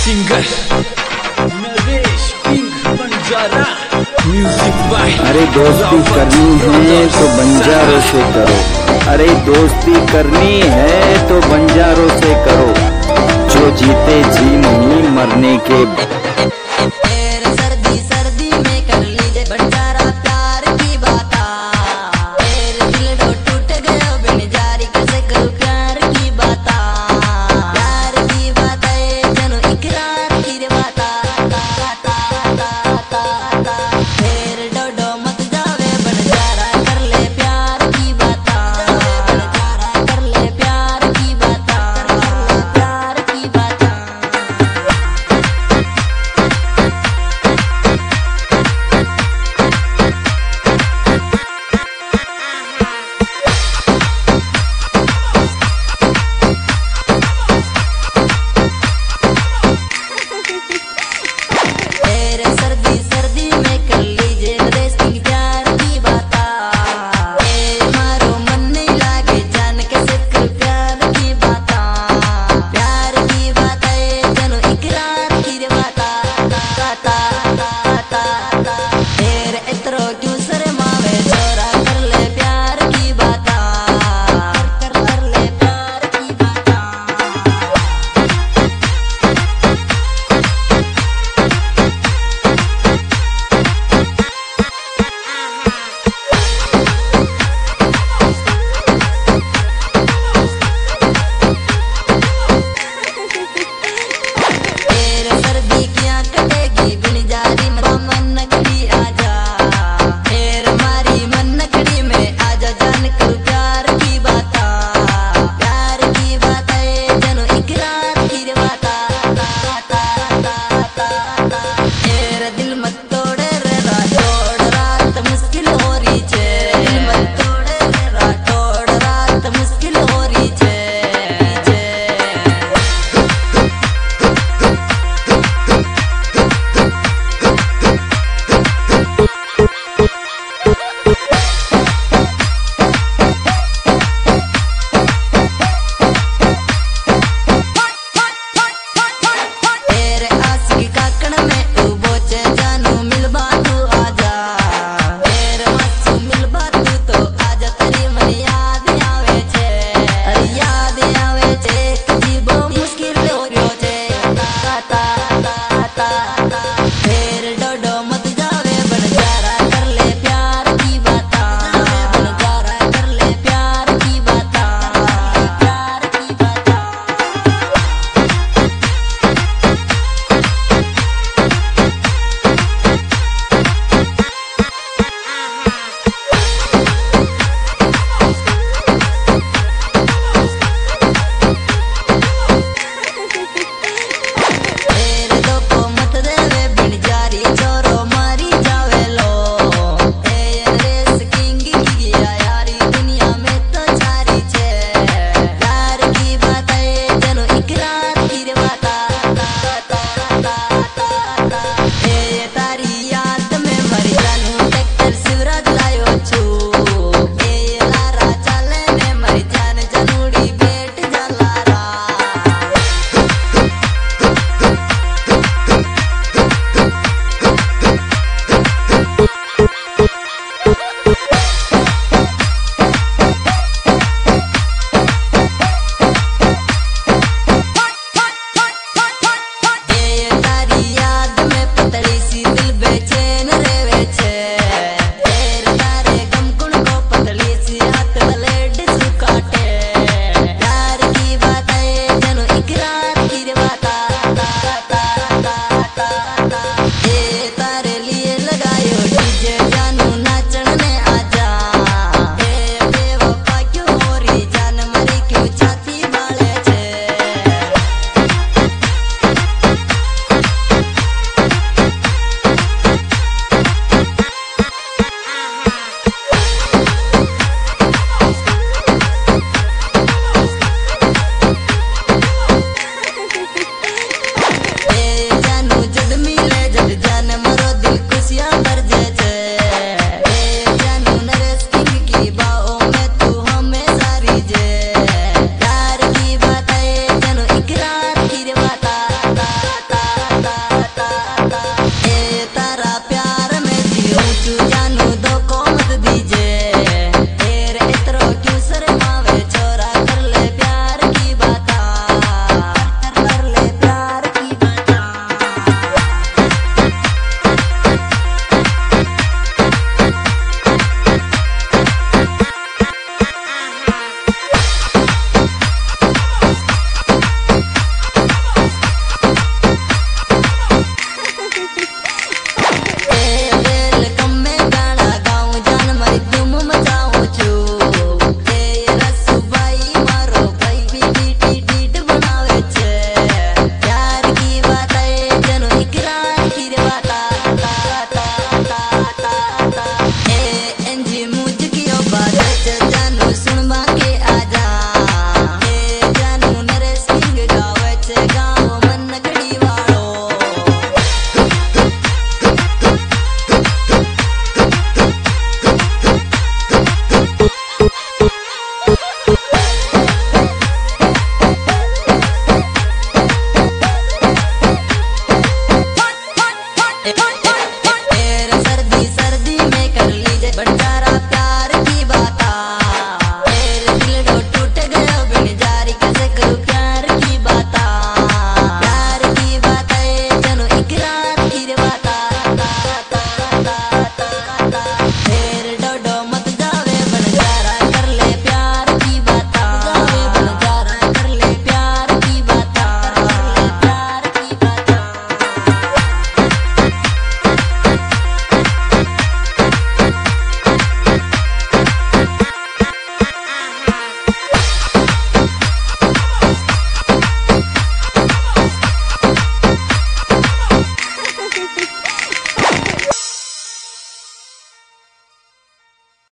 Singer Naresh King Banjara, music by. अरे दोस्ती करनी है तो बंजारों से करो, अरे दोस्ती करनी है तो बंजारों से करो, जो जीते जी नहीं मरने के। सर्दी सर्दी में कर लीजिए बंजारा प्यार की बात, मेरे दिल डो टूट गया बिन जारी कैसे करूं प्यार की बात, प्यार की बात है जनो इकरार की रे बात, फिर डो मत जावे बंजारा कर ले प्यार की बात, कर ले प्यार की बात, प्यार की बात। सर्दी सर्दी में कर लीजिए नरेश किंग प्यार की बात, मारो मन नहीं लागे जान कैसे कर प्यार की बात, प्यार की बात है जनो इकरार की रे बात, तेरे इतरो क्यों शर्मावे छोरा कर ले प्यार की बात, कर ले प्यार की बात। सर्दी क्या कटेगी बिन जारी मन नखड़ी आजा, फिर मारी मन नखड़ी में आजा जान कर प्यार की बात, प्यार की बात है जनो इकरार की रे बात, तेरा दिल मत तोड़े रे रातोड़ रात मुश्किल हो रही छे, दिल मत तोड़े रे रातोड़ रात मुश्किल हो रही छे। तेरे आशिकी काकड़ में उबो चे जानू मिलबा तू आजा, तेरे मासू मिलबा तू तो आजा तेरी मन याद आवे छे, अरे याद आवे छे जीबो मुश्किल हो रह्यो छे।